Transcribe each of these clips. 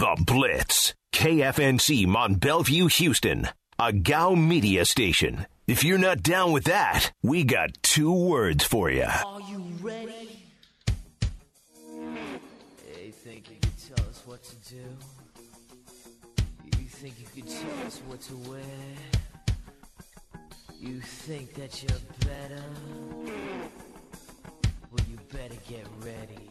The Blitz. KFNC Mont Bellevue, Houston. A GOW media station. If you're not down with that, we got 2 words for you. Are you ready? Hey, think you could tell us what to do? You think you could tell us what to wear? You think that you're better? Well, you better get ready.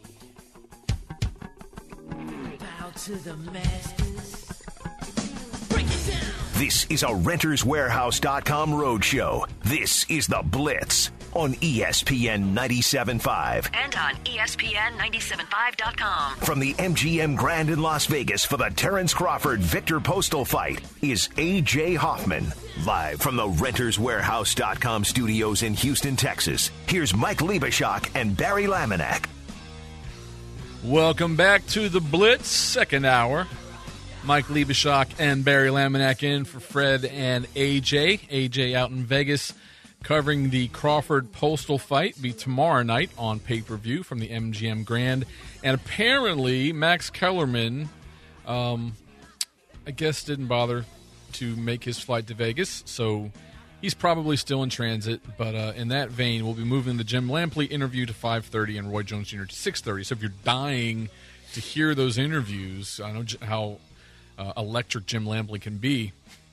Bow to the masters. Break it down. This is a RentersWarehouse.com roadshow. This is The Blitz on ESPN 97.5. And on ESPN975.com. From the MGM Grand in Las Vegas for the Terrence Crawford-Victor Postal fight is A.J. Hoffman. Live from the RentersWarehouse.com studios in Houston, Texas, here's Mike Liebeshock and Barry Laminack. Welcome back to The Blitz, second hour. Mike Liebeshock and Barry Laminack in for Fred and AJ. AJ out in Vegas covering the Crawford Postal fight. Be tomorrow night on pay-per-view from the MGM Grand. And apparently Max Kellerman, I guess, didn't bother to make his flight to Vegas. So he's probably still in transit. But in that vein, we'll be moving the Jim Lampley interview to 5:30 and Roy Jones Jr. to 6:30. So if you're dying to hear those interviews, I know how electric Jim Lampley can be.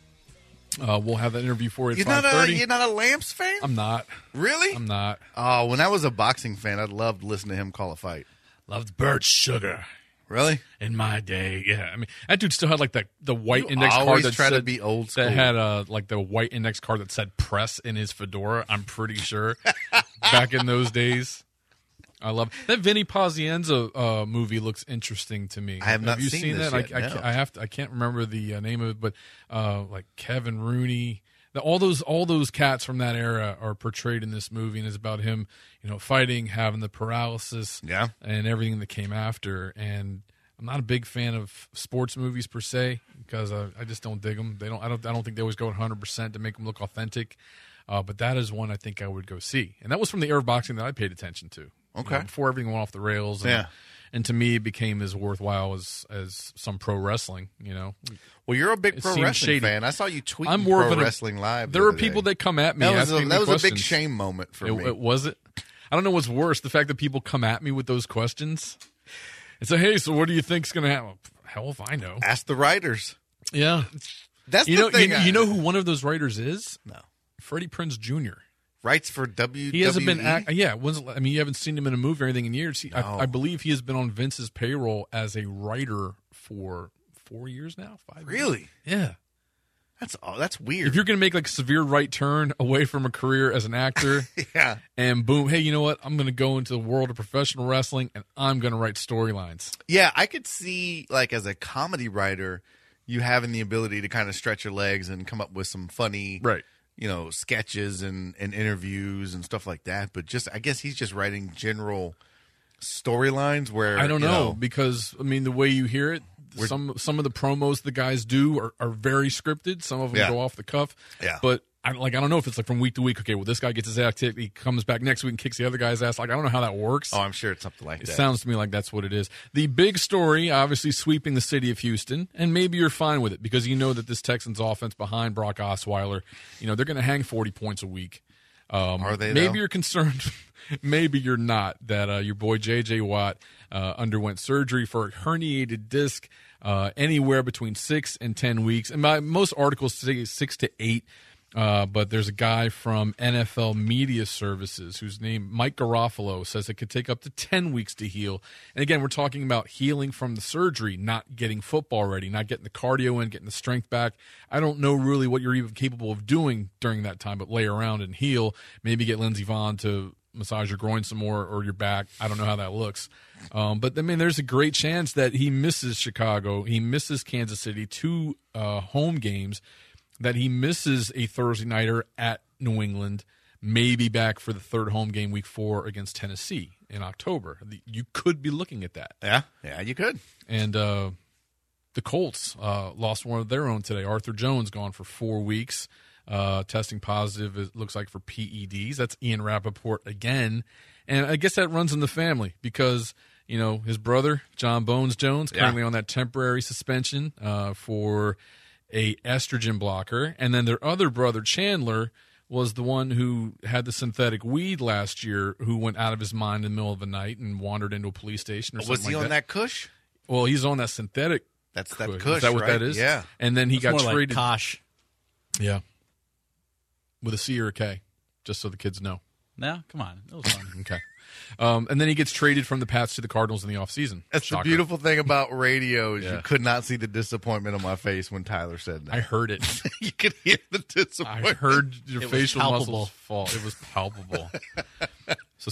We'll have that interview for you at 5:30. You're not a Lamps fan? I'm not. Really? I'm not. Oh, when I was a boxing fan, I'd love to listen to him call a fight. Loved Bert Sugar. Really? In my day, yeah. I mean, that dude still had like the white You index card always that try said, to be old school. That had like the white index card that said press in his fedora. I'm pretty sure back in those days. I love that Vinny Pazienza movie. Looks interesting to me. I have not you seen that? this yet, no. I can't remember the name of it, but like Kevin Rooney, all those cats from that era are portrayed in this movie, and it's about him, fighting, having the paralysis, and everything that came after. And I'm not a big fan of sports movies per se because I just don't dig them. I don't think they always go 100% to make them look authentic. But that is one I think I would go see, and that was from the era of boxing that I paid attention to. Okay. Before everything went off the rails. And to me, it became as worthwhile as some pro wrestling, Well, you're a big pro wrestling fan. I saw you tweeting I'm more Pro Wrestling Live. There are people that come at me asking me that was questions. a big shame moment for me. It was it? I don't know what's worse, the fact that people come at me with those questions and say, hey, so what do you think's going to happen? Hell if I know. Ask the writers. Yeah. That's the thing. You know who one of those writers is? No. Freddie Prinze Jr. Writes for WWE. He hasn't been. You haven't seen him in a movie or anything in years. No. I believe he has been on Vince's payroll as a writer for 4 years now. 5 years. Really? Yeah. That's weird. If you're going to make like a severe right turn away from a career as an actor, and boom, hey, you know what? I'm going to go into the world of professional wrestling and I'm going to write storylines. Yeah, I could see like as a comedy writer, you having the ability to kind of stretch your legs and come up with some funny, sketches and interviews and stuff like that. But I guess he's just writing general storylines where I don't know because the way you hear it, some of the promos the guys do are very scripted. Some of them go off the cuff. Yeah. But I don't know if it's like from week to week. Okay, well this guy gets his ass kicked. He comes back next week and kicks the other guy's ass. Like I don't know how that works. Oh, I'm sure it's something like that. It sounds to me like that's what it is. The big story, obviously sweeping the city of Houston, and maybe you're fine with it because you know that this Texans offense behind Brock Osweiler, they're going to hang 40 points a week. Are they? Maybe you're concerned. Maybe you're not that your boy J.J. Watt underwent surgery for a herniated disc. Anywhere between 6 and 10 weeks. And most articles say 6 to 8. But there's a guy from NFL Media Services whose name, Mike Garofalo, says it could take up to 10 weeks to heal. And again, we're talking about healing from the surgery, not getting football ready, not getting the cardio in, getting the strength back. I don't know really what you're even capable of doing during that time, but lay around and heal. Maybe get Lindsey Vonn to massage your groin some more or your back. I don't know how that looks. But there's a great chance that he misses Chicago. He misses Kansas City, 2 home games, that he misses a Thursday nighter at New England, maybe back for the 3rd home game, week 4 against Tennessee in October. You could be looking at that. Yeah, you could. And the Colts lost one of their own today. Arthur Jones gone for 4 weeks. Testing positive, it looks like, for PEDs. That's Ian Rappaport again. And I guess that runs in the family because, his brother, John Bones Jones, currently on that temporary suspension for a estrogen blocker. And then their other brother, Chandler, was the one who had the synthetic weed last year, who went out of his mind in the middle of the night and wandered into a police station or something like that. Was he on that Kush? Well, he's on that synthetic. That's Kush. that Kush, Is that what right? that is? Yeah. And then he got more traded. Like Kosh. Yeah. With a C or a K, just so the kids know. No, come on. It was fun. Okay. And then he gets traded from the Pats to the Cardinals in the offseason. That's Shocker. the beautiful thing about radio is Yeah. you could not see the disappointment on my face when Tyler said that. I heard it. You could hear the disappointment. I heard your It was facial palpable. muscles fall. It was palpable. So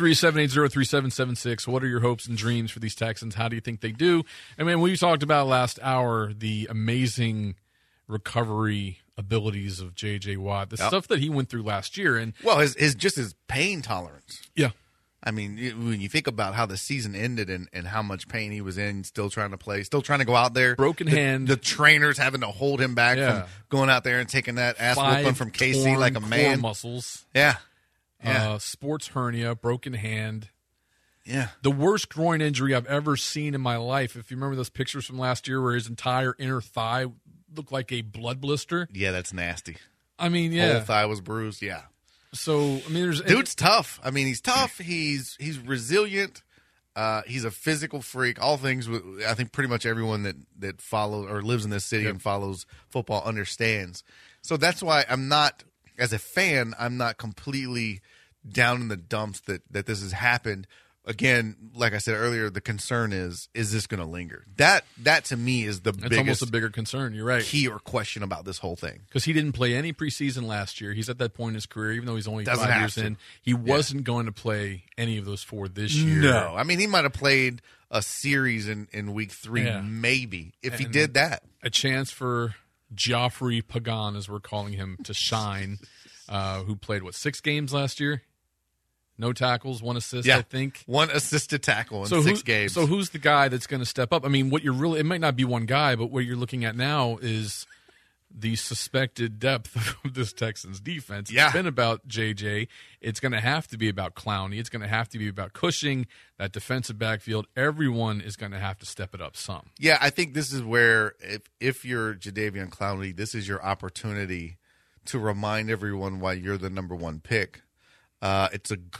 713-780-3776. What are your hopes and dreams for these Texans? How do you think they do? I mean, we talked about last hour the amazing recovery abilities of J.J. Watt, the stuff that he went through last year. And Well, his pain tolerance. yeah, I mean, when you think about how the season ended and how much pain he was in, still trying to play, still trying to go out there. Broken hand. The trainers having to hold him back Yeah. from going out there and taking that ass whooping 5 from KC torn like a man. core muscles, Yeah. Yeah. sports hernia, broken hand. Yeah. The worst groin injury I've ever seen in my life. If you remember those pictures from last year where his entire inner thigh looked like a blood blister. Yeah, that's nasty. I mean, yeah. Whole thigh was bruised. Yeah. So, I mean, there's... Dude's tough. I mean, he's tough. He's resilient. He's a physical freak. All things I think pretty much everyone that follows or lives in this city and follows football understands. So that's why I'm not, as a fan, I'm not completely down in the dumps that this has happened. Again, like I said earlier, the concern is this going to linger? That to me is the That's biggest almost a bigger concern. You're right. key or question about this whole thing. Because he didn't play any preseason last year. He's at that point in his career, even though he's only Doesn't 5 have years to. in. He wasn't going to play any of those 4 this year. No, I mean he might have played a series in week 3, Yeah. maybe if he And- did that. A chance for Geoffrey Pagan, as we're calling him, to shine, who played, 6 games last year? No tackles, 1 assist, I think. 1 assisted tackle in So 6 games. So who's the guy that's going to step up? I mean, it might not be one guy, but what you're looking at now is the suspected depth of this Texans defense. Yeah. It's been about JJ. It's going to have to be about Clowney. It's going to have to be about Cushing, that defensive backfield. Everyone is going to have to step it up some. Yeah, I think this is where if you're Jadeveon Clowney, this is your opportunity to remind everyone why you're the number 1 pick. All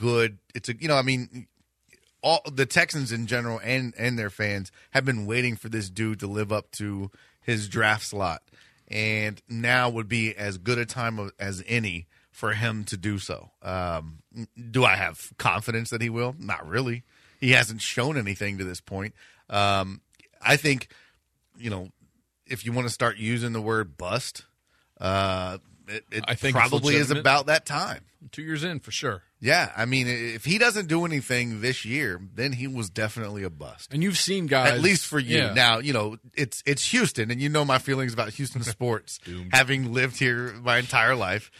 the Texans in general and their fans have been waiting for this dude to live up to his draft slot. And now would be as good a time as any for him to do so. Do I have confidence that he will? Not really. He hasn't shown anything to this point. I think, if you want to start using the word bust, it I think probably it's is legitimate. about that time. 2 years in, for sure. Yeah, I mean, if he doesn't do anything this year, then he was definitely a bust. And you've seen guys. At least for you. Yeah. Now, it's Houston, and you know my feelings about Houston sports, having lived here my entire life.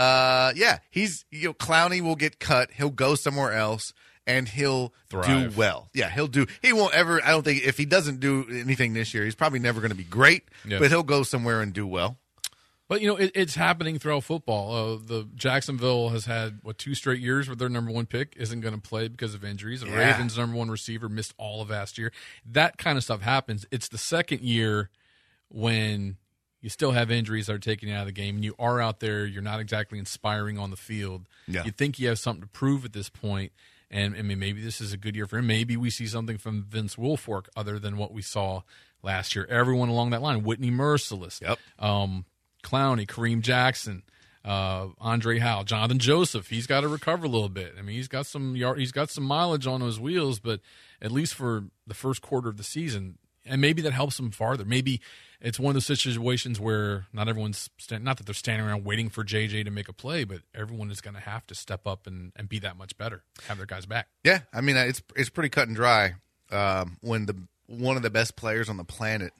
He's Clowney will get cut. He'll go somewhere else, and he'll Thrive. do well. Yeah, he'll do. He won't ever. I don't think if he doesn't do anything this year, he's probably never going to be great. Yeah. But he'll go somewhere and do well. But, it's happening throughout football. The Jacksonville has had, 2 straight years where their number 1 pick isn't going to play because of injuries. The Yeah. Ravens' number 1 receiver missed all of last year. That kind of stuff happens. It's the second year when you still have injuries that are taken you out of the game, and you are out there, you're not exactly inspiring on the field. Yeah. You think you have something to prove at this point, and I mean, maybe this is a good year for him. Maybe we see something from Vince Wilfork other than what we saw last year. Everyone along that line, Whitney Merciless. Yep. Clowney, Kareem Jackson, Andre Howell, Jonathan Joseph. He's got to recover a little bit. I mean, he's got some mileage on those wheels, but at least for the first quarter of the season, and maybe that helps him farther. Maybe it's one of those situations where not everyone's not that they're standing around waiting for JJ to make a play, but everyone is going to have to step up and be that much better, have their guys back. Yeah, I mean it's pretty cut and dry when one of the best players on the planet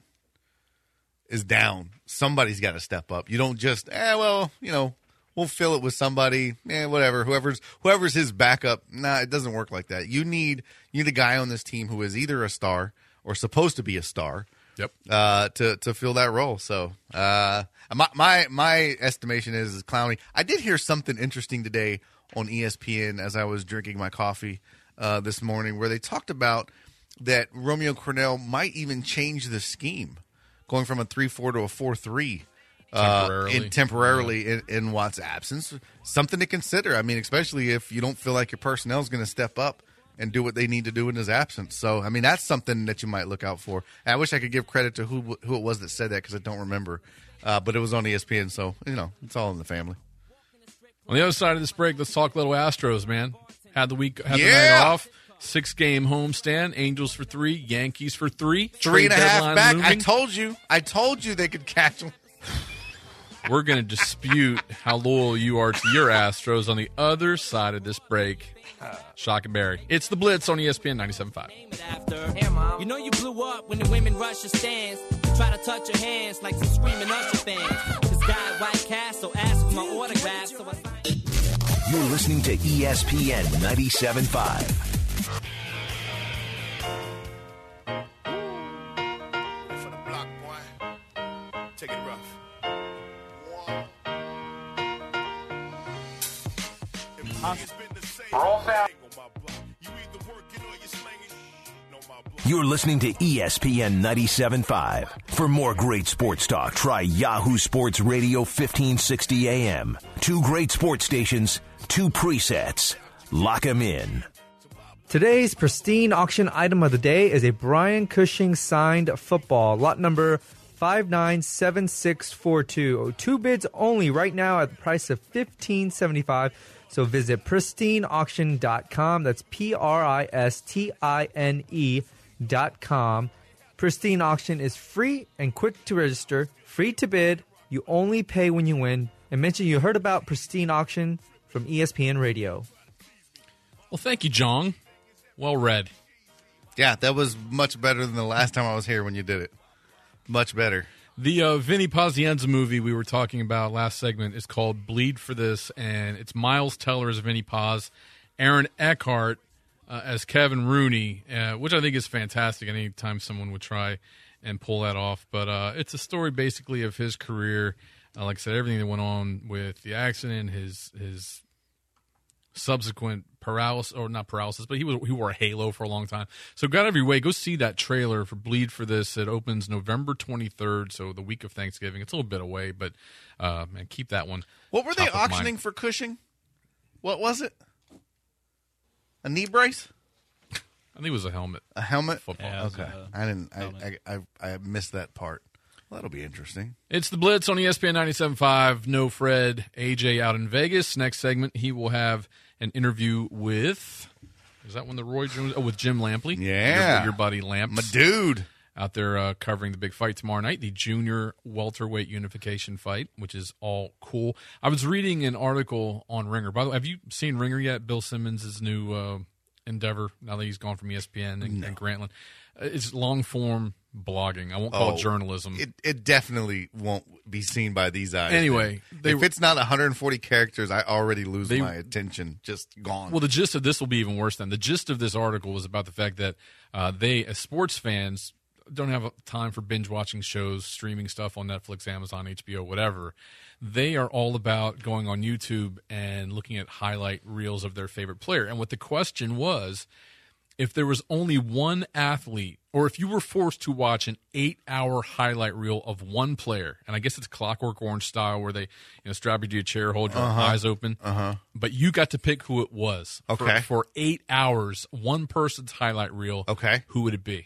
is down. Somebody's got to step up. You don't just we'll fill it with somebody. Whatever. Whoever's his backup. Nah, it doesn't work like that. You need a guy on this team who is either a star or supposed to be a star. Yep. To fill that role. So my estimation is Clowney. I did hear something interesting today on ESPN as I was drinking my coffee this morning, where they talked about that Romeo Cornell might even change the scheme, going from a 3-4 to a 4-3 temporarily in Watt's absence. Something to consider. I mean, especially if you don't feel like your personnel is going to step up and do what they need to do in his absence. So, I mean, that's something that you might look out for. I wish I could give credit to who it was that said that because I don't remember. But it was on ESPN, so, it's all in the family. On the other side of this break, let's talk little Astros, man. Had the night off. 6-game homestand. Angels for 3, Yankees for 3. 3.5 back. Moving. I told you they could catch them. We're going to dispute how loyal you are to your Astros on the other side of this break. Shock and Barry. It's the Blitz on ESPN 97.5. You know you blew up when the women rush your stands. Try to touch your hands like some screaming Usher fans. This guy at White Castle asked for my autograph, so I signed. You're listening to ESPN 97.5. You're listening to ESPN 97.5. For more great sports talk, try Yahoo Sports Radio 1560 AM. 2 great sports stations, 2 presets. Lock 'em in. Today's pristine auction item of the day is a Brian Cushing signed football, lot number 597642. 2 bids only right now at the price of $15.75. So visit pristineauction.com. That's PRISTINE.com. Pristine Auction is free and quick to register, free to bid. You only pay when you win. And mention you heard about Pristine Auction from ESPN Radio. Well, thank you, Jong. Well read. Yeah, that was much better than the last time I was here when you did it. Much better. The Vinny Pazienza movie we were talking about last segment is called Bleed for This, and it's Miles Teller as Vinny Paz, Aaron Eckhart as Kevin Rooney, which I think is fantastic anytime someone would try and pull that off. But it's a story basically of his career. Like I said, everything that went on with the accident, his subsequent paralysis, or not paralysis, but he wore a halo for a long time. So got every way. Go see that trailer for Bleed for This. It opens November 23rd, so the week of Thanksgiving. It's a little bit away, but man, keep that one. What were they auctioning for Cushing? What was it? A knee brace? I think it was a helmet. A helmet? Football. Yeah, okay. I missed that part. Well, that'll be interesting. It's the Blitz on ESPN 97.5. No Fred. AJ out in Vegas. Next segment, he will have an interview with, is that when the Roy Jones? Oh, with Jim Lampley. Yeah. Your buddy Lamps. My dude. Out there covering the big fight tomorrow night, the junior welterweight unification fight, which is all cool. I was reading an article on Ringer. By the way, have you seen Ringer yet? Bill Simmons' new endeavor, now that he's gone from ESPN and Grantland. It's long-form blogging. I won't call it journalism. It definitely won't be seen by these eyes. Anyway. If it's not 140 characters, I already lose my attention. Just gone. Well, the gist of this will be even worse then. The gist of this article was about the fact that they, as sports fans, don't have time for binge-watching shows, streaming stuff on Netflix, Amazon, HBO, whatever. They are all about going on YouTube and looking at highlight reels of their favorite player. And what the question was, if there was only one athlete, or if you were forced to watch an 8-hour highlight reel of one player, and I guess it's Clockwork Orange style where they strap you to a chair, hold your eyes open, but you got to pick who it was. Okay. For 8 hours, one person's highlight reel. Okay. Who would it be?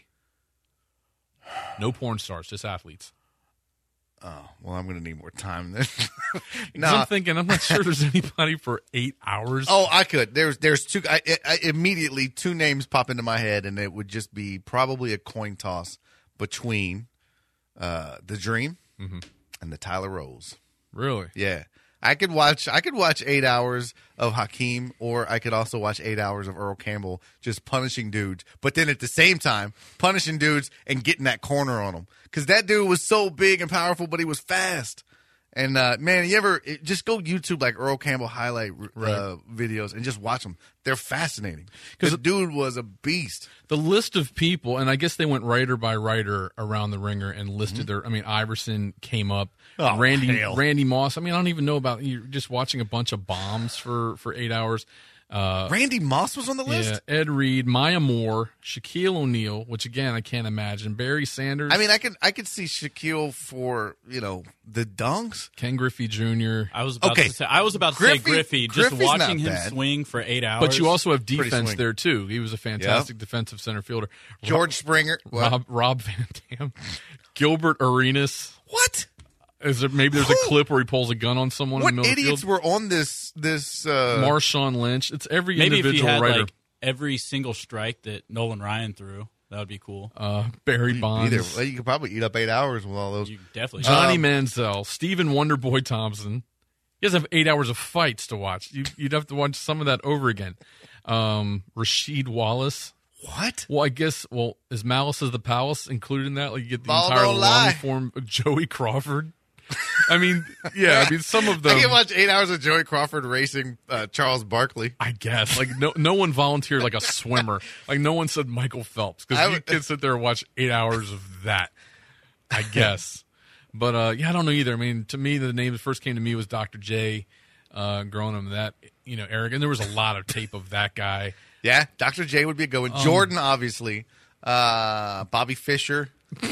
No porn stars, just athletes. Oh, well, I'm going to need more time then. No, I'm thinking, I'm not sure there's anybody for 8 hours. Oh, I could. There's two. I immediately 2 names pop into my head, and it would just be probably a coin toss between the Dream and the Tyler Rose. Really? Yeah. I could watch 8 hours of Hakeem, or I could also watch 8 hours of Earl Campbell just punishing dudes, but then at the same time punishing dudes and getting that corner on them, because that dude was so big and powerful, but he was fast. And man, just go YouTube like Earl Campbell highlight videos and just watch them. They're fascinating because the dude was a beast. The list of people, and I guess they went writer by writer around the Ringer and listed their. I mean, Iverson came up. Randy Moss. I mean, I don't even know about. You're just watching a bunch of bombs for 8 hours. Randy Moss was on the list? Yeah, Ed Reed, Maya Moore, Shaquille O'Neal, which again I can't imagine. Barry Sanders. I mean, I could see Shaquille for the dunks. Ken Griffey Jr. I was about to say Griffey. Just Griffey's watching not him bad. swing for 8 hours. But you also have Pretty defense swing. there too. He was a fantastic defensive center fielder. George Springer. What? Rob Van Dam, Gilbert Arenas. What? Is there maybe there's a clip where he pulls a gun on someone What in the middle idiots of the field? were on this? Marshawn Lynch. It's every maybe if he individual had writer. like every single strike that Nolan Ryan threw, that would be cool. Barry Bonds. You could probably eat up 8 hours with all those. You definitely Johnny Manziel, Stephen Wonderboy Thompson. You guys have 8 hours of fights to watch. You'd have to watch some of that over again. Rasheed Wallace. What? Well, I guess. Is Malice of the Palace included in that? Like you get the Ball entire don't lie. long form of Joey Crawford. I mean, yeah. I mean, some of them. I can watch 8 hours of Joey Crawford racing Charles Barkley. I guess. Like no one volunteered like a swimmer. Like no one said Michael Phelps because you can sit there and watch 8 hours of that. I guess. But I don't know either. I mean, to me, the name that first came to me was Dr. J. Growing up that Eric, and there was a lot of tape of that guy. Yeah, Dr. J would be a good one. Jordan, obviously. Bobby Fischer.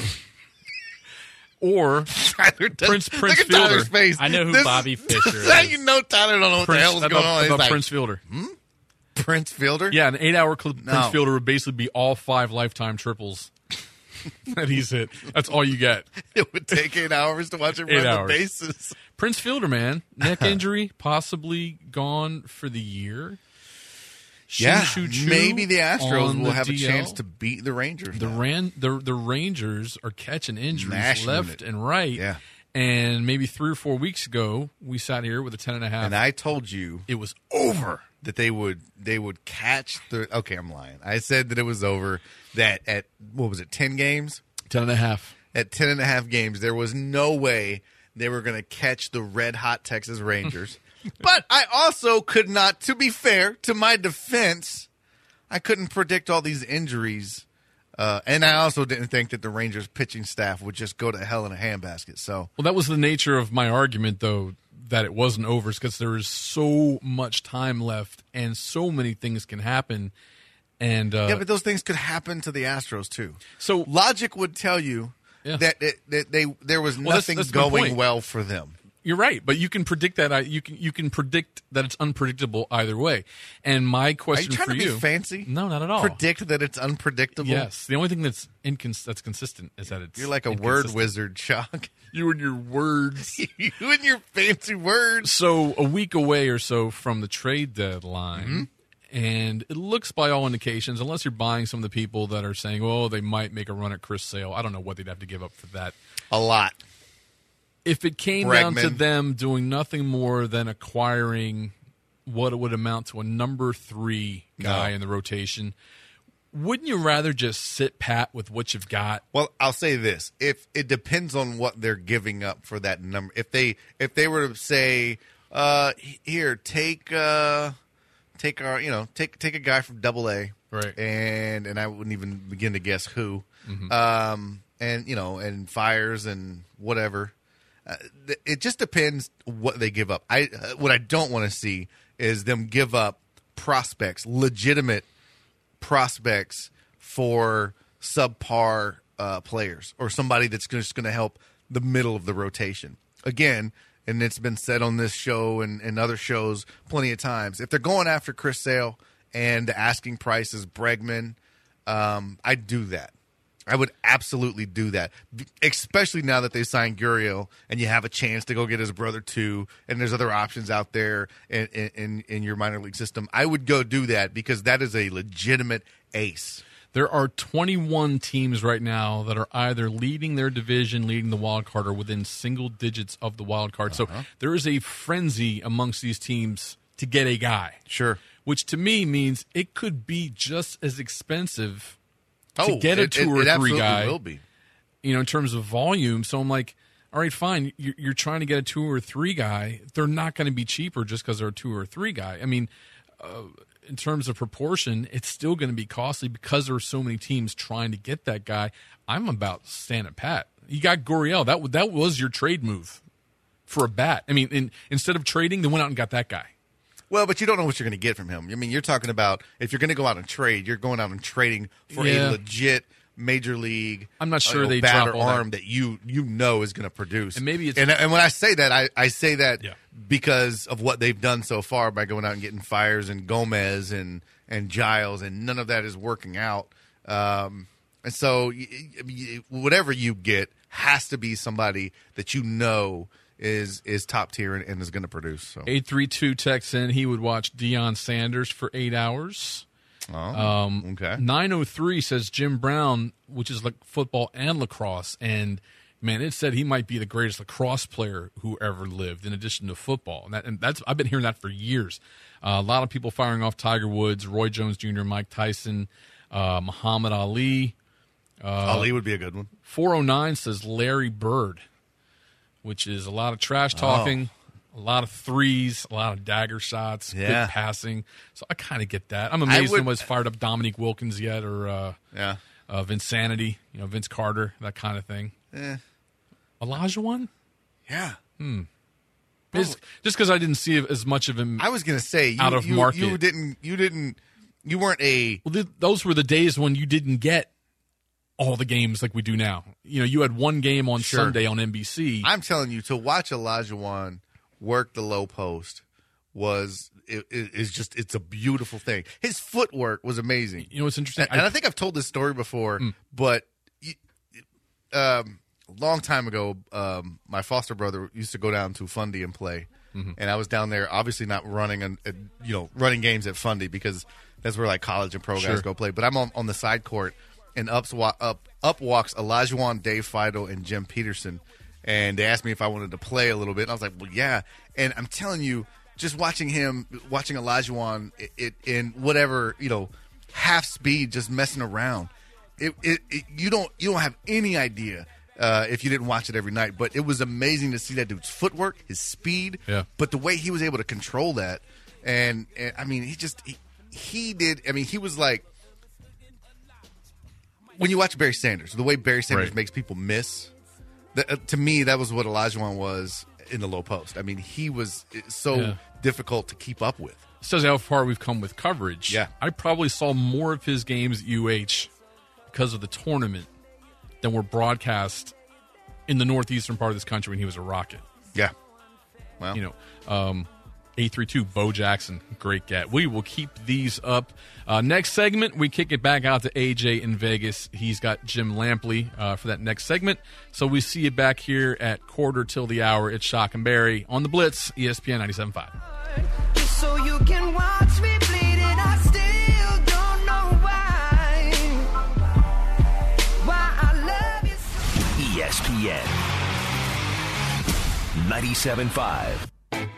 Or Tyler Prince Look at Fielder. Tyler's face. I know who Bobby Fischer Now is. you know Tyler don't know what the hell's going on. He's like, Prince Fielder. Prince Fielder? Yeah, an 8 hour clip of No. Prince Fielder would basically be all 5 lifetime triples that he's hit. That's all you get. It would take 8 hours to watch him 8 run hours. the bases. Prince Fielder, man. Neck injury, possibly gone for the year. Yeah, Choo-choo maybe the Astros on will the have a DL. chance to beat the Rangers. The now. the Rangers are catching injuries Mashing left it. and right. Yeah. And maybe 3 or 4 weeks ago, we sat here with a 10.5. And I told you It was over. that they would catch the. Okay, I'm lying. I said that it was over. That at 10 games? 10.5. At 10.5 games, there was no way they were going to catch the red hot Texas Rangers. But I also could not. To be fair, to my defense, I couldn't predict all these injuries. And I also didn't think that the Rangers pitching staff would just go to hell in a handbasket. So Well, that was the nature of my argument, though, that it wasn't over, because there is so much time left and so many things can happen. And yeah, but those things could happen to the Astros too. So logic would tell you Yeah. that there was Well, nothing that's my going point. well for them. you're right, but you can predict that. You can predict that it's unpredictable either way. And my Are you question trying for to you, be fancy? no, not at all. Predict that it's unpredictable. Yes, the only thing that's that's consistent is that it's You're like a word inconsistent. wizard, Chuck. You and your words. You and your fancy words. So a week away or so from the trade deadline, Mm-hmm. and it looks by all indications, unless you're buying some of the people that are saying, "Oh, they might make a run at Chris Sale." I don't know what they'd have to give up for that. A lot. If it came down to Bregman. them doing nothing more than acquiring what it would amount to a number 3 guy No. in the rotation, wouldn't you rather just sit pat with what you've got? Well, I'll say this: if it depends on what they're giving up for that number. If they were to say, "Here, take our, take a guy from AA," Right. and I wouldn't even begin to guess who, and fires and whatever. It just depends what they give up. What I don't want to see is them give up prospects, legitimate prospects for subpar players or somebody that's just going to help the middle of the rotation. Again, and it's been said on this show and other shows plenty of times, if they're going after Chris Sale and the asking price is Bregman, I'd do that. I would absolutely do that, especially now that they signed Gurriel and you have a chance to go get his brother too, and there's other options out there in your minor league system. I would go do that because that is a legitimate ace. There are 21 teams right now that are either leading their division, leading the wild card, or within single digits of the wild card. So there is a frenzy amongst these teams to get a guy. Sure. Which to me means it could be just as expensive to get a it 2 or 3 absolutely guy, will be. in terms of volume. So I'm like, all right, fine. You're trying to get a 2 or 3 guy. They're not going to be cheaper just because they're a 2 or 3 guy. I mean, in terms of proportion, it's still going to be costly because there are so many teams trying to get that guy. I'm about standing pat. You got Gurriel. That was your trade move for a bat. I mean, instead of trading, they went out and got that guy. Well, but you don't know what you're going to get from him. I mean, you're talking about if you're going to go out and trade, you're going out and trading for a legit major league. I'm not sure they batter drop all arm that you know is going to produce. And maybe it's and when I say that, I say that because of what they've done so far by going out and getting Fires and Gomez and Giles, and none of that is working out. And so whatever you get has to be somebody that you know is top tier and is going to produce. So 832 texts in, he would watch Deion Sanders for 8 hours. Okay. 903 says Jim Brown, which is like football and lacrosse, and man, it said he might be the greatest lacrosse player who ever lived, in addition to football. And that's I've been hearing that for years. A lot of people firing off Tiger Woods, Roy Jones Jr., Mike Tyson, Muhammad Ali. Ali would be a good one. 409 says Larry Bird, which is a lot of trash talking. A lot of threes, a lot of dagger shots, good passing. So I kind of get that. I'm amazed nobody's fired up Dominique Wilkins yet, or Vinsanity, Vince Carter, that kind of thing. Olajuwon? Yeah. Just because I didn't see as much of him. I was going to say out of market. You weren't a. Well, those were the days when you didn't get all the games like we do now. You had one game on Sunday on NBC. I'm telling you, to watch Olajuwon work the low post it's a beautiful thing. His footwork was amazing. You know what's interesting? And I think I've told this story before, but a long time ago, my foster brother used to go down to Fundy and play. And I was down there, obviously not running running games at Fundy, because that's where like college and pro guys go play. But I'm on the side court, and up walks Olajuwon, Dave Fido, and Jim Peterson. And they asked me if I wanted to play a little bit. And I was like, well, yeah. And I'm telling you, just watching Olajuwon in whatever, half speed, just messing around. You don't have any idea if you didn't watch it every night. But it was amazing to see that dude's footwork, his speed, but the way he was able to control that. And I mean, he did. I mean, he was like, when you watch Barry Sanders, the way Barry Sanders makes people miss. To me, that was what Olajuwon was in the low post. I mean, he was so difficult to keep up with. Says how far we've come with coverage. Yeah. I probably saw more of his games at UH because of the tournament than were broadcast in the northeastern part of this country when he was a Rocket. Yeah. Well, 832 Bo Jackson, great get. We will keep these up. Next segment, we kick it back out to AJ in Vegas. He's got Jim Lampley for that next segment. So we see you back here at quarter till the hour. It's Shock and Barry on the Blitz, ESPN 97.5. Just so you can watch me bleed, and I still don't know why I love you so. ESPN 97.5.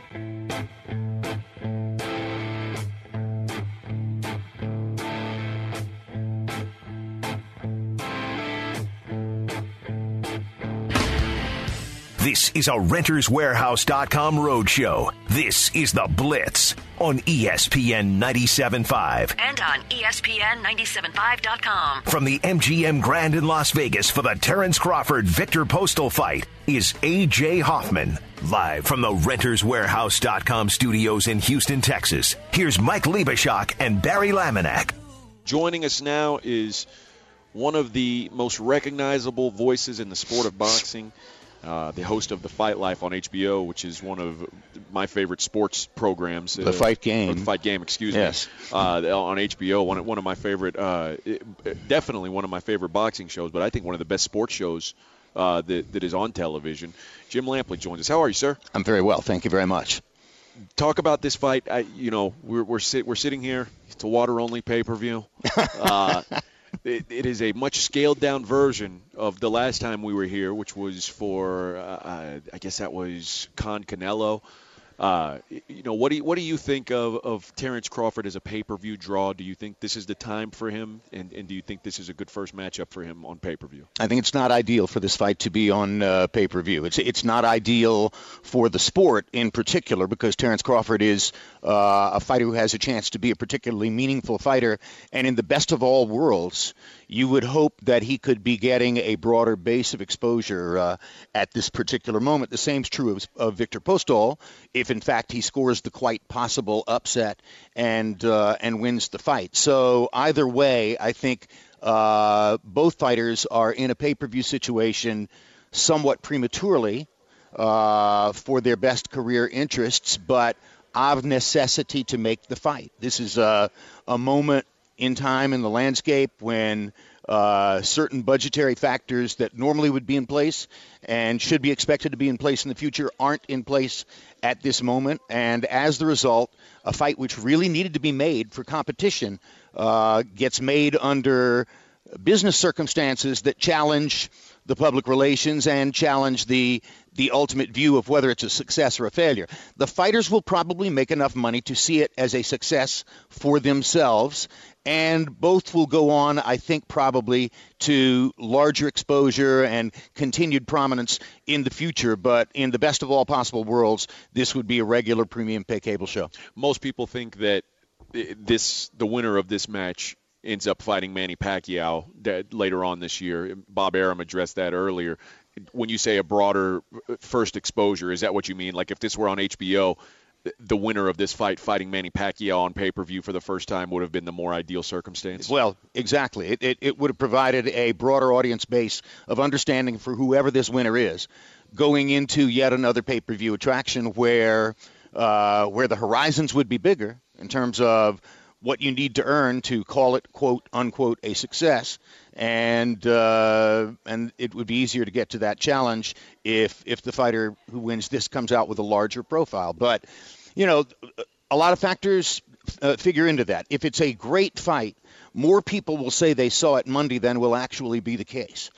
This is a RentersWarehouse.com roadshow. This is The Blitz on ESPN 97.5. And on ESPN975.com. From the MGM Grand in Las Vegas for the Terrence Crawford-Victor Postal fight is A.J. Hoffman. Live from the RentersWarehouse.com studios in Houston, Texas. Here's Mike Liebeshock and Barry Laminack. Joining us now is one of the most recognizable voices in the sport of boxing. The host of The Fight Life on HBO, which is one of my favorite sports programs. The Fight Game. The Fight Game, excuse me. On HBO, one of my favorite, definitely one of my favorite boxing shows, but I think one of the best sports shows that is on television. Jim Lampley joins us. How are you, sir? I'm very well. Thank you very much. Talk about this fight. We're sitting here. It's a water-only pay-per-view. It is a much scaled-down version of the last time we were here, which was for, I guess that was Canelo. What do you think of Terrence Crawford as a pay-per-view draw? Do you think this is the time for him, and do you think this is a good first matchup for him on pay-per-view? I think it's not ideal for this fight to be on pay-per-view. It's not ideal for the sport in particular, because Terrence Crawford is a fighter who has a chance to be a particularly meaningful fighter, and in the best of all worlds, you would hope that he could be getting a broader base of exposure at this particular moment. The same's true of Viktor Postol, if in fact he scores the quite possible upset and wins the fight. So either way, I think both fighters are in a pay-per-view situation somewhat prematurely for their best career interests, but of necessity to make the fight. This is a moment in time in the landscape when certain budgetary factors that normally would be in place and should be expected to be in place in the future aren't in place at this moment. And as the result, a fight which really needed to be made for competition gets made under business circumstances that challenge the public relations and challenge the ultimate view of whether it's a success or a failure. The fighters will probably make enough money to see it as a success for themselves, and both will go on, I think, probably to larger exposure and continued prominence in the future. But in the best of all possible worlds, this would be a regular premium pay cable show. Most people think that the winner of this match ends up fighting Manny Pacquiao later on this year. Bob Arum addressed that earlier. When you say a broader first exposure, is that what you mean? Like if this were on HBO, the winner of this fight fighting Manny Pacquiao on pay-per-view for the first time would have been the more ideal circumstance? Well, exactly. It would have provided a broader audience base of understanding for whoever this winner is going into yet another pay-per-view attraction where the horizons would be bigger in terms of what you need to earn to call it, quote, unquote, a success. And it would be easier to get to that challenge if the fighter who wins this comes out with a larger profile. But, a lot of factors figure into that. If it's a great fight, more people will say they saw it Monday than will actually be the case.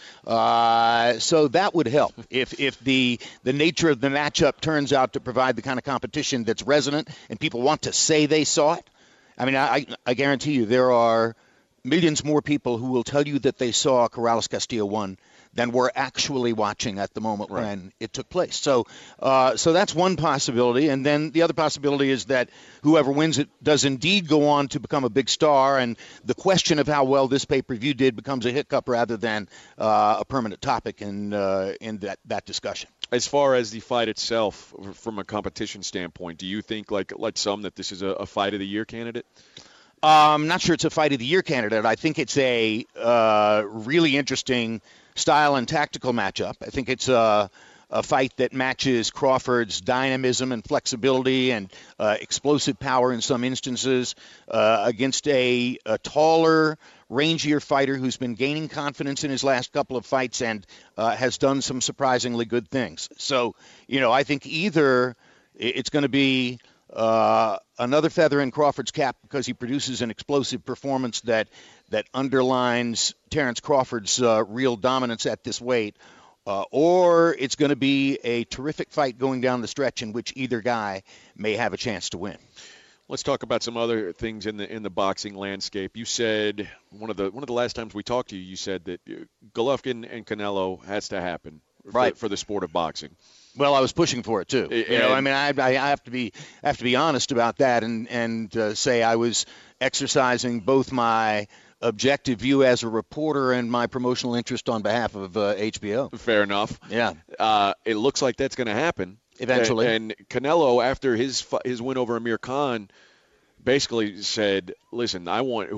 So that would help. If the nature of the matchup turns out to provide the kind of competition that's resonant and people want to say they saw it, I mean, I guarantee you there are millions more people who will tell you that they saw Corrales-Castillo 1 than were actually watching at the moment when it took place. So that's one possibility. And then the other possibility is that whoever wins it does indeed go on to become a big star, and the question of how well this pay-per-view did becomes a hiccup rather than a permanent topic in that discussion. As far as the fight itself, from a competition standpoint, do you think, like some, that this is a fight of the year candidate? I'm not sure it's a fight of the year candidate. I think it's a really interesting style and tactical matchup. I think it's a fight that matches Crawford's dynamism and flexibility and explosive power in some instances against a taller, rangier fighter who's been gaining confidence in his last couple of fights and has done some surprisingly good things. So, I think either it's going to be another feather in Crawford's cap because he produces an explosive performance that underlines Terrence Crawford's real dominance at this weight, or it's going to be a terrific fight going down the stretch in which either guy may have a chance to win. Let's talk about some other things in the boxing landscape. You said one of the last times we talked to you, you said that Golovkin and Canelo has to happen for the sport of boxing. Well, I was pushing for it too. I have to be honest about that and say I was exercising both my objective view as a reporter and my promotional interest on behalf of HBO. Fair enough. Yeah. It looks like that's going to happen eventually. And Canelo, after his win over Amir Khan, basically said, "Listen, I want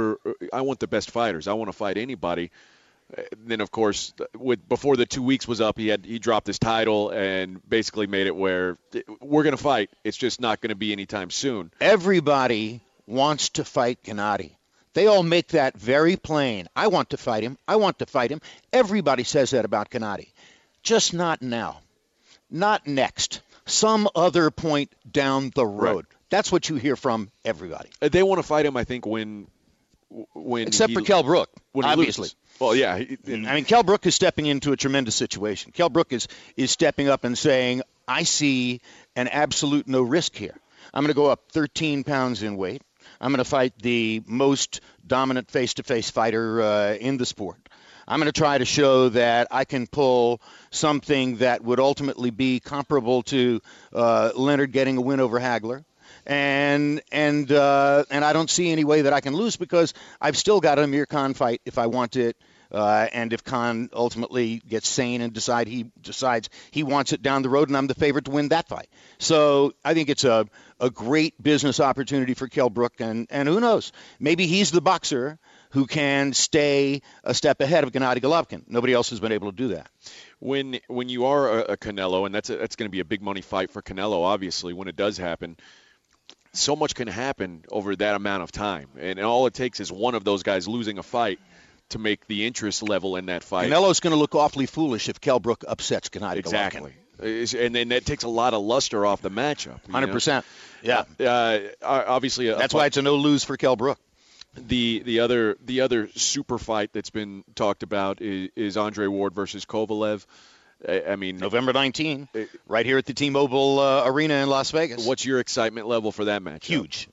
the best fighters. I want to fight anybody." Then, of course, before the 2 weeks was up, he dropped his title and basically made it where we're going to fight. It's just not going to be anytime soon. Everybody wants to fight Gennady. They all make that very plain. I want to fight him. I want to fight him. Everybody says that about Gennady. Just not now. Not next. Some other point down the road. Right. That's what you hear from everybody. They want to fight him, I think, when except for Kell Brook, obviously. Loses. Well, yeah. Kell Brook is stepping into a tremendous situation. Kell Brook is stepping up and saying, I see an absolute no risk here. I'm going to go up 13 pounds in weight. I'm going to fight the most dominant face-to-face fighter in the sport. I'm going to try to show that I can pull something that would ultimately be comparable to Leonard getting a win over Hagler. and I don't see any way that I can lose because I've still got a Amir Khan fight if I want it. And if Khan ultimately gets sane and decides he wants it down the road, and I'm the favorite to win that fight. So I think it's a great business opportunity for Kell Brook, and who knows? Maybe he's the boxer who can stay a step ahead of Gennady Golovkin. Nobody else has been able to do that. When you are a Canelo, and that's going to be a big money fight for Canelo, obviously, when it does happen, so much can happen over that amount of time. And all it takes is one of those guys losing a fight to make the interest level in that fight. Canelo's going to look awfully foolish if Kell Brook upsets Gennady Golovkin. Exactly. And then that takes a lot of luster off the matchup. 100%. Yeah. Obviously, that's why it's a no-lose for Kell Brook. The other super fight that's been talked about is Andre Ward versus Kovalev. I mean, November 19, right here at the T-Mobile Arena in Las Vegas. What's your excitement level for that match? Huge.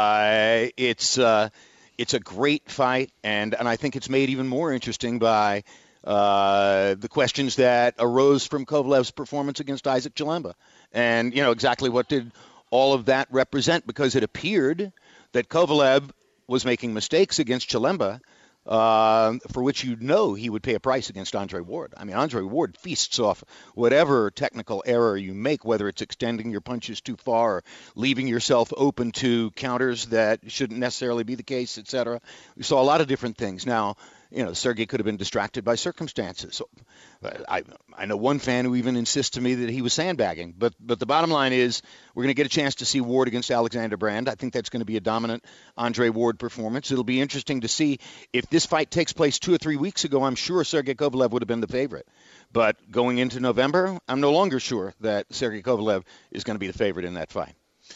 It's a great fight, and I think it's made even more interesting by the questions that arose from Kovalev's performance against Isaac Chilemba. And, exactly what did all of that represent? Because it appeared that Kovalev was making mistakes against Chilemba, for which he would pay a price against Andre Ward. I mean, Andre Ward feasts off whatever technical error you make, whether it's extending your punches too far or leaving yourself open to counters that shouldn't necessarily be the case, etc. We saw a lot of different things. Now, Sergey could have been distracted by circumstances. So, I know one fan who even insists to me that he was sandbagging. But the bottom line is we're going to get a chance to see Ward against Alexander Brand. I think that's going to be a dominant Andre Ward performance. It'll be interesting to see if this fight takes place 2 or 3 weeks ago. I'm sure Sergey Kovalev would have been the favorite. But going into November, I'm no longer sure that Sergey Kovalev is going to be the favorite in that fight.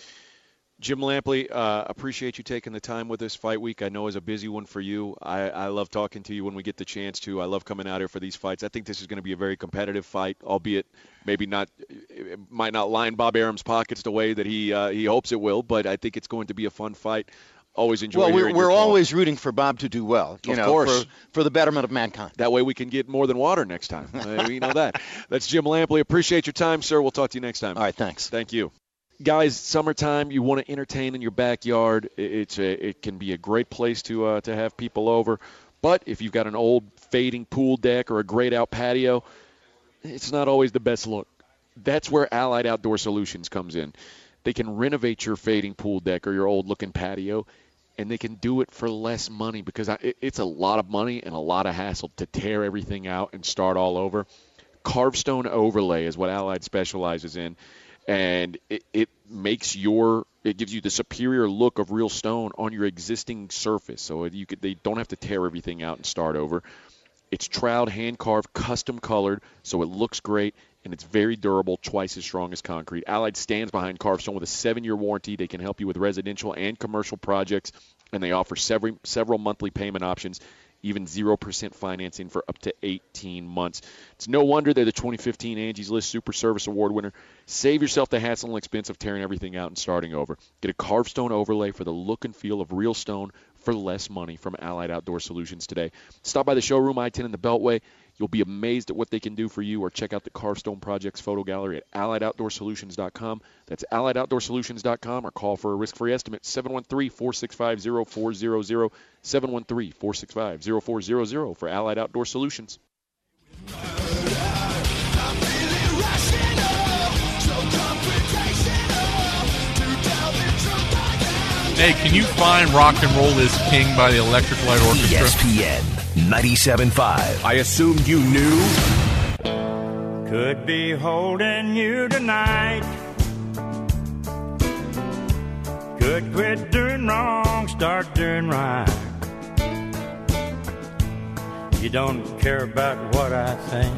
Jim Lampley, appreciate you taking the time with us. Fight week, I know, is a busy one for you. I love talking to you when we get the chance to. I love coming out here for these fights. I think this is going to be a very competitive fight, albeit maybe not. It might not line Bob Arum's pockets the way that he hopes it will, but I think it's going to be a fun fight. Always enjoy. Well, we're always rooting for Bob to do well. Of course, for the betterment of mankind. That way we can get more than water next time. We know that. That's Jim Lampley. Appreciate your time, sir. We'll talk to you next time. All right, thanks. Thank you. Guys, summertime, you want to entertain in your backyard. It can be a great place to have people over. But if you've got an old fading pool deck or a grayed out patio, it's not always the best look. That's where Allied Outdoor Solutions comes in. They can renovate your fading pool deck or your old looking patio, and they can do it for less money because it's a lot of money and a lot of hassle to tear everything out and start all over. Carved stone overlay is what Allied specializes in. And it gives you the superior look of real stone on your existing surface. So they don't have to tear everything out and start over. It's troweled, hand-carved, custom-colored, so it looks great, and it's very durable, twice as strong as concrete. Allied stands behind carved stone with a 7-year warranty. They can help you with residential and commercial projects, and they offer several monthly payment options, even 0% financing for up to 18 months. It's no wonder they're the 2015 Angie's List Super Service Award winner. Save yourself the hassle and expense of tearing everything out and starting over. Get a carved stone overlay for the look and feel of real stone for less money from Allied Outdoor Solutions today. Stop by the showroom, I-10 in the Beltway. You'll be amazed at what they can do for you, or check out the Carved Stone Projects photo gallery at AlliedOutdoorSolutions.com. That's AlliedOutdoorSolutions.com, or call for a risk-free estimate, 713-465-0400, 713-465-0400 for Allied Outdoor Solutions. Hey, can you find Rock and Roll is King by the Electric Light Orchestra? ESPN 97.5. I assumed you knew. Could be holding you tonight. Could quit doing wrong, start doing right. You don't care about what I think.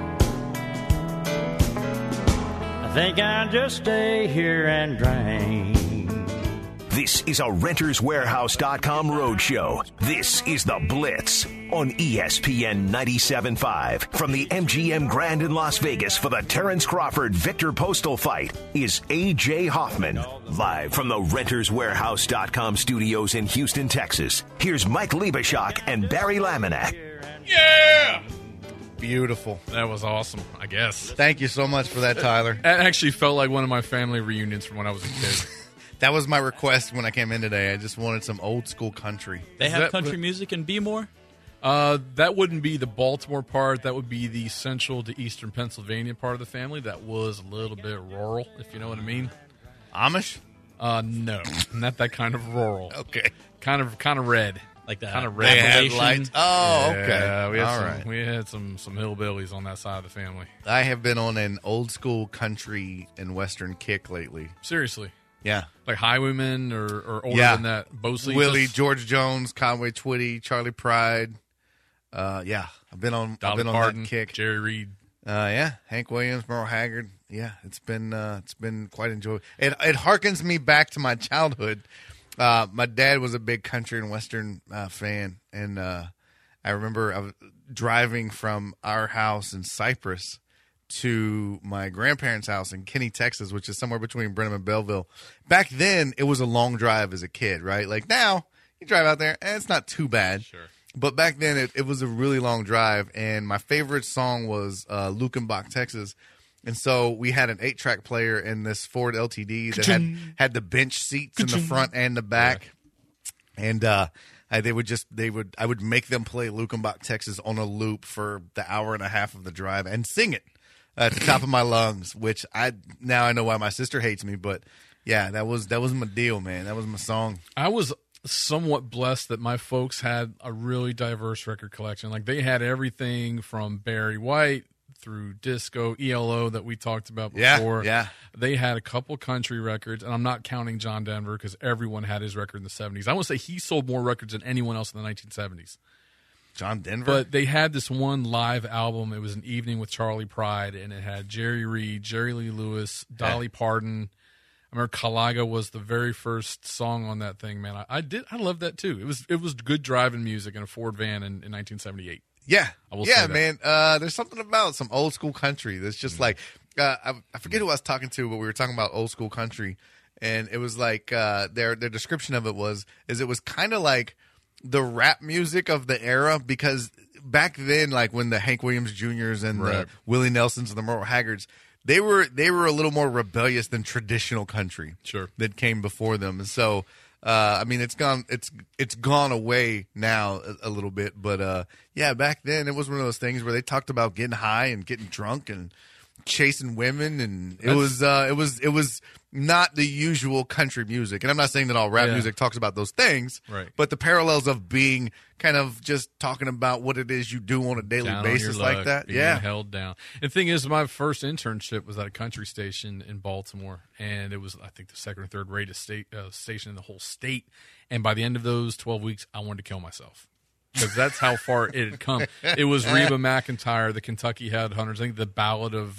I think I'll just stay here and drink. This is a RentersWarehouse.com roadshow. This is The Blitz on ESPN 97.5. From the MGM Grand in Las Vegas for the Terrence Crawford-Victor Postal fight is A.J. Hoffman. Live from the RentersWarehouse.com studios in Houston, Texas. Here's Mike Liebeshock and Barry Laminack. Yeah! Beautiful. That was awesome, I guess. Thank you so much for that, Tyler. That actually felt like one of my family reunions from when I was a kid. That was my request when I came in today. I just wanted some old school country. They have country music in Bmore? That wouldn't be the Baltimore part. That would be the central to eastern Pennsylvania part of the family. That was a little bit rural, if you know what I mean. Amish? No, not that kind of rural. Okay. Kind of red. Like that. Kind of They had red. lights. Oh, okay. Yeah, All right. We had some hillbillies on that side of the family. I have been on an old school country and western kick lately. Seriously. Yeah. Like Highwaymen or older Yeah. than that. Bosley. Willie, George Jones, Conway Twitty, Charlie Pride. Yeah. I've been on Parton, that kick. Jerry Reed. Yeah. Hank Williams, Merle Haggard. Yeah. It's been quite enjoyable. It harkens me back to my childhood. My dad was a big country and western fan, and I remember I was driving from our house in Cypress to my grandparents' house in Kenny, Texas, which is somewhere between Brenham and Belleville. Back then, it was a long drive as a kid, right? Like now, you drive out there, and it's not too bad. Sure. But back then, it was a really long drive, and my favorite song was Lukenbach, Texas. And so we had an 8-track player in this Ford LTD that had the bench seats in the front and the back. Yeah. And I would make them play Lukenbach, Texas on a loop for the hour and a half of the drive and sing it at the top of my lungs, which now I know why my sister hates me, but yeah, that was my deal, man. That was my song. I was somewhat blessed that my folks had a really diverse record collection. Like they had everything from Barry White through disco, ELO that we talked about before. Yeah. They had a couple country records, and I'm not counting John Denver because everyone had his record in the 70s. I want to say he sold more records than anyone else in the 1970s. John Denver? But they had this one live album. It was An Evening with Charlie Pride, and it had Jerry Reed, Jerry Lee Lewis, Dolly Parton. I remember Calaga was the very first song on that thing, man. I love that too. It was good driving music in a Ford van in 1978. Yeah. I will say that. Man. There's something about some old school country that's just like, I forget who I was talking to, but we were talking about old school country, and it was like their description of it was kind of like the rap music of the era, because back then, like when the Hank Williams Jr.'s and the Willie Nelsons and the Merle Haggards, they were a little more rebellious than traditional country that came before them. And so, I mean, it's gone away now a little bit, but yeah, back then it was one of those things where they talked about getting high and getting drunk and chasing women, and it was not the usual country music. And I'm not saying that all rap music talks about those things, right? But the parallels of being kind of just talking about what it is you do on a daily basis like that, being held down. And the thing is, my first internship was at a country station in Baltimore, and it was, I think, the second or third rated station in the whole state. And by the end of those 12 weeks, I wanted to kill myself. Because that's how far it had come. It was Reba McEntire, the Kentucky Headhunters. I think the ballad of,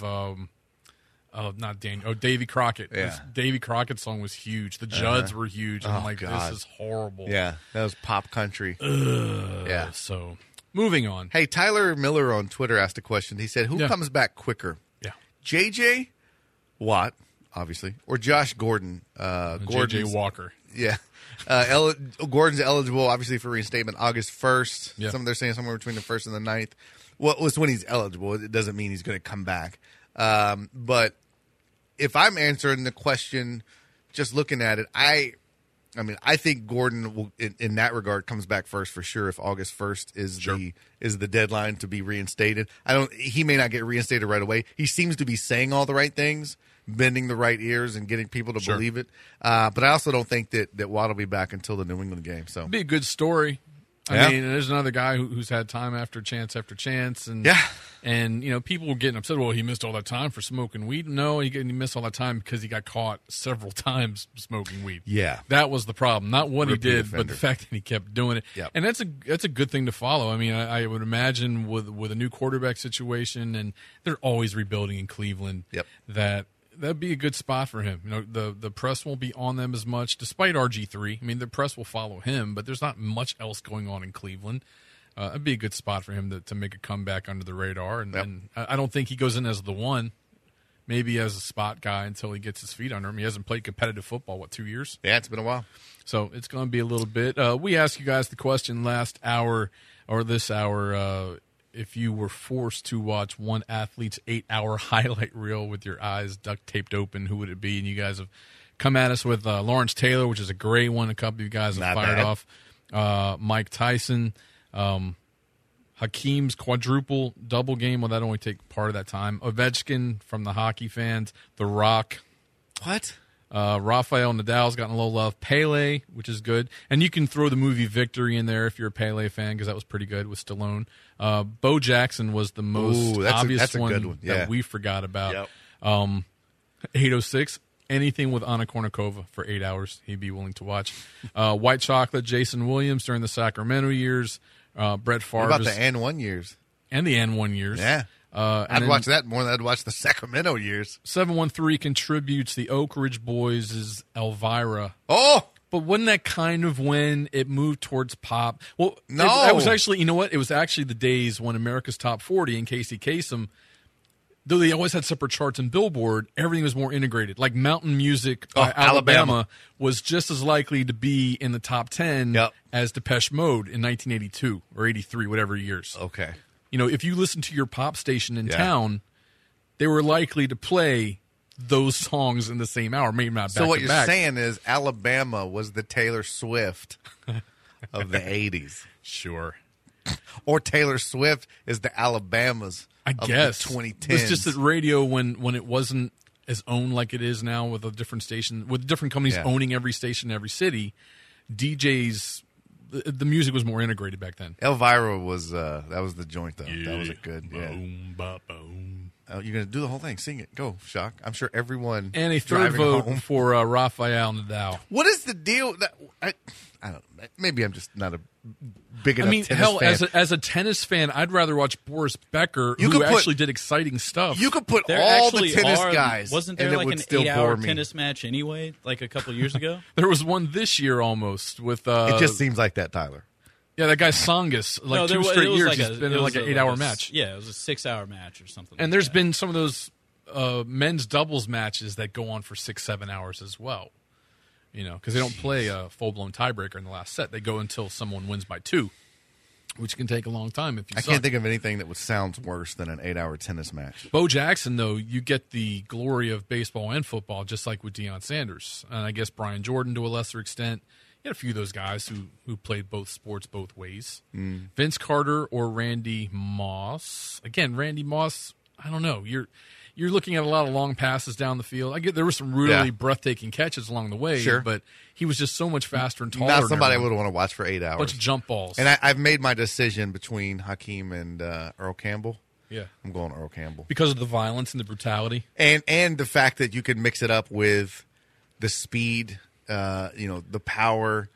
Davy Crockett. Yeah. Davy Crockett's song was huge. The Judds were huge. And I'm like, God. this is horrible. Yeah, that was pop country. Yeah. So, moving on. Hey, Tyler Miller on Twitter asked a question. He said, who comes back quicker? Yeah. J.J. Watt, obviously, or Josh Gordon? J.J. Walker. Yeah. Gordon's eligible, obviously, for reinstatement August 1st. Yeah. They're saying somewhere between the 1st and the 9th. Well, it's when he's eligible. It doesn't mean he's going to come back. But if I'm answering the question, just looking at it, I think Gordon will, in that regard, comes back first for sure. If August 1st is the deadline to be reinstated, he may not get reinstated right away. He seems to be saying all the right things, bending the right ears and getting people to believe it. But I also don't think that Watt will be back until the New England game. So it'd be a good story. I mean, there's another guy who's had time after chance, and people were getting upset. Well, he missed all that time for smoking weed. No, he missed all that time because he got caught several times smoking weed. Yeah, that was the problem. Not what he did, offender. But the fact that he kept doing it. Yep. And that's a good thing to follow. I mean, I would imagine with a new quarterback situation, and they're always rebuilding in Cleveland. Yep. That'd be a good spot for him. The press won't be on them as much, despite RG3. I mean, the press will follow him, but there's not much else going on in Cleveland. It'd be a good spot for him to make a comeback under the radar. And I don't think he goes in as the one, maybe as a spot guy until he gets his feet under him. He hasn't played competitive football, 2 years? Yeah, it's been a while. So it's going to be a little bit. We asked you guys the question last hour or this hour, if you were forced to watch one athlete's 8-hour highlight reel with your eyes duct taped open, who would it be? And you guys have come at us with Lawrence Taylor, which is a great one. A couple of you guys have fired off. Mike Tyson. Hakeem's quadruple double game. Well, that only take part of that time. Ovechkin from the hockey fans. The Rock. What? Rafael Nadal's gotten a little love. Pele, which is good. And you can throw the movie Victory in there if you're a Pele fan, because that was pretty good with Stallone. Bo Jackson was the most obvious good one. Yeah. that we forgot about. Yep. 806. Anything with Anna Kournikova for 8 hours, he'd be willing to watch. White Chocolate, Jason Williams during the Sacramento years. Brett Favre. What about the N1 years? And the N1 years. Yeah. I'd watch that more than I'd watch the Sacramento years. 713 contributes the Oak Ridge Boys' Elvira. Oh! But wasn't that kind of when it moved towards pop? Well, no. It was actually, you know what? It was actually the days when America's Top 40 and Casey Kasem, though they always had separate charts and Billboard, everything was more integrated. Like Mountain Music by Alabama was just as likely to be in the top 10 as Depeche Mode in 1982 or 83, whatever years. Okay. You know, if you listen to your pop station in town, they were likely to play those songs in the same hour, maybe not back to back. So what you're saying is Alabama was the Taylor Swift of the 80s. Sure. Or Taylor Swift is the Alabamas of the 2010s. It's just that radio, when it wasn't as owned like it is now with a different station, with different companies owning every station in every city, DJs... The music was more integrated back then. Elvira was that was the joint though. Yeah. That was a good. Boom, ba, boom. You're gonna do the whole thing. Sing it. Go, Shock. I'm sure everyone. And a third vote for Rafael Nadal. What is the deal? I don't know. Maybe I'm just not a big enough. tennis hell, fan. as a tennis fan, I'd rather watch Boris Becker, who actually did exciting stuff. You could put There all the actually tennis are- guys. Wasn't there and it like would an still 8-hour bore me. tennis match anyway, like a couple years ago? There was one this year almost with. It just seems like that, Tyler. Yeah, that guy Songus, like No, 2 straight years, like he's been in like an 8-hour match. Yeah, it was a 6-hour match or something. And there's been some of those men's doubles matches that go on for 6-7 hours as well. You know, because they don't play a full-blown tiebreaker in the last set. They go until someone wins by 2, which can take a long time if you I can't think of anything that sounds worse than an 8-hour tennis match. Bo Jackson, though, you get the glory of baseball and football, just like with Deion Sanders. And I guess Brian Jordan to a lesser extent. You had a few of those guys who played both sports both ways. Vince Carter or Randy Moss. Again, Randy Moss, I don't know. You're looking at a lot of long passes down the field. I get there were some really breathtaking catches along the way, but he was just so much faster and taller. Not somebody I would want to watch for 8 hours. Bunch of jump balls. And I've made my decision between Hakeem and Earl Campbell. Yeah, I'm going Earl Campbell because of the violence and the brutality, and the fact that you could mix it up with the speed. The power.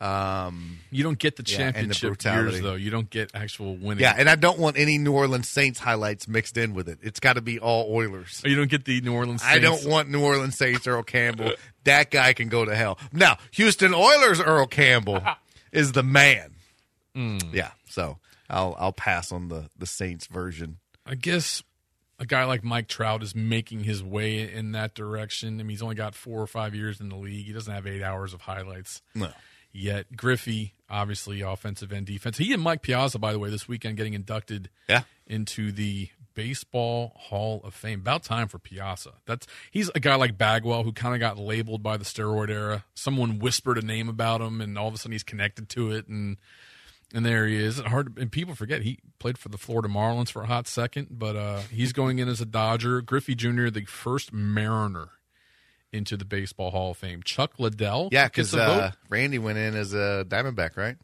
You don't get the championship and the brutality. years, though. You don't get actual winning. Yeah, and I don't want any New Orleans Saints highlights mixed in with it. It's got to be all Oilers. You don't get the New Orleans Saints. I don't want New Orleans Saints Earl Campbell. That guy can go to hell. Now, Houston Oilers Earl Campbell is the man. Yeah, so I'll pass on the Saints version. I guess a guy like Mike Trout is making his way in that direction. I mean, he's only got 4 or 5 years in the league. He doesn't have 8 hours of highlights yet. Griffey, obviously, offensive and defense. He and Mike Piazza, by the way, this weekend getting inducted into the Baseball Hall of Fame. About time for Piazza. He's a guy like Bagwell who kind of got labeled by the steroid era. Someone whispered a name about him, and all of a sudden he's connected to it, and there he is. And people forget he played for the Florida Marlins for a hot second, but he's going in as a Dodger. Griffey Jr., the first Mariner into the Baseball Hall of Fame. Chuck Liddell. Yeah, because Randy went in as a Diamondback, right?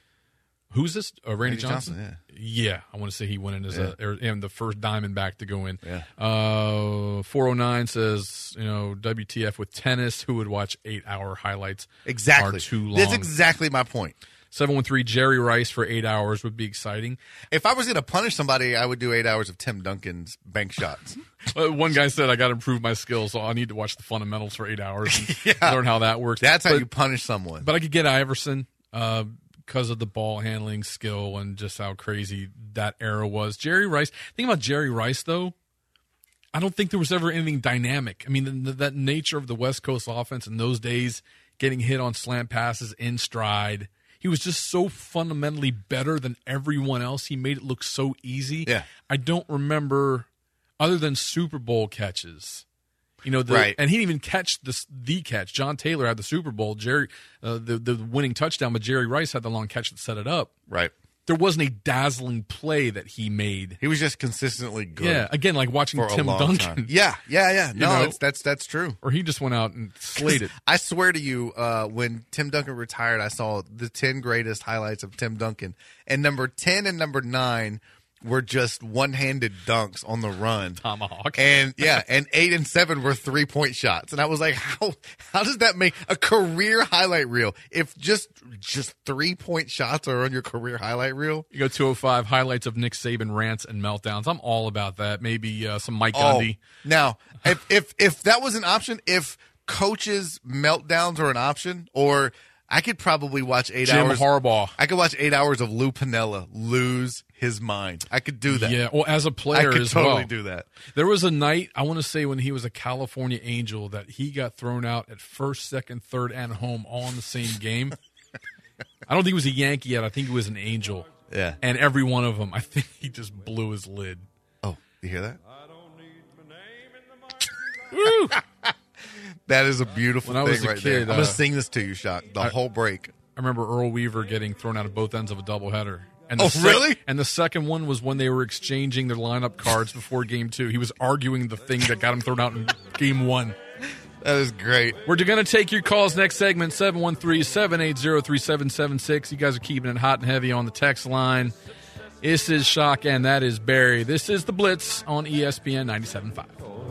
Who's this? Randy Johnson? Yeah. Yeah, I want to say he went in as and the first Diamondback to go in. Yeah. 409 says, WTF with tennis. Who would watch 8-hour highlights? Exactly. Are too long. That's exactly my point. 713 Jerry Rice for 8 hours would be exciting. If I was going to punish somebody, I would do 8 hours of Tim Duncan's bank shots. One guy said, I got to improve my skills, so I need to watch the fundamentals for 8 hours and learn how that works. That's how you punish someone. But I could get Iverson because of the ball handling skill and just how crazy that era was. Jerry Rice. Think about Jerry Rice, though. I don't think there was ever anything dynamic. I mean, that nature of the West Coast offense in those days, getting hit on slant passes in stride. He was just so fundamentally better than everyone else. He made it look so easy. Yeah. I don't remember, other than Super Bowl catches, You know, Right. And he didn't even catch the catch. John Taylor had the Super Bowl. The winning touchdown, but Jerry Rice had the long catch that set it up. Right. There wasn't a dazzling play that he made. He was just consistently good. Yeah, again, like watching for Tim a long Duncan. time. Yeah. You No, know? that's true. Or he just went out and slayed it. I swear to you, when Tim Duncan retired, I saw the 10 greatest highlights of Tim Duncan, and number 10 and number 9 were just one-handed dunks on the run. Tomahawk. And 8 and 7 were 3-point shots. And I was like, how does that make a career highlight reel? If just 3-point shots are on your career highlight reel? You go 205 highlights of Nick Saban rants and meltdowns. I'm all about that. Maybe some Mike Gundy. Now, if that was an option, if coaches' meltdowns are an option, or I could probably watch 8 Jim hours. Harbaugh. I could watch 8 hours of Lou Piniella lose his mind. I could do that. Yeah, well, as a player I could as totally well. do that. There was a night, I want to say, when he was a California Angel that he got thrown out at first, second, third, and home all in the same game. I don't think he was a Yankee yet. I think he was an Angel. Yeah. And every one of them, I think he just blew his lid. Oh, you hear that? Woo! That is a beautiful When I thing was a right kid, there. I'm going to sing this to you, Shock, the whole break. I remember Earl Weaver getting thrown out of both ends of a doubleheader. And really? And the second one was when they were exchanging their lineup cards before Game 2. He was arguing the thing that got him thrown out in Game 1. That is great. We're going to take your calls next segment, 713-780-3776. You guys are keeping it hot and heavy on the text line. This is Shock, and that is Barry. This is The Blitz on ESPN 97.5.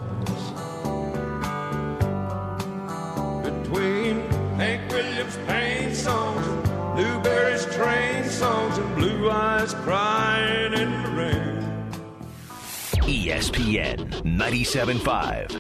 Between Hank Williams pain songs, Blueberry's train songs, and Blue Eyes crying in the rain. ESPN 97.5.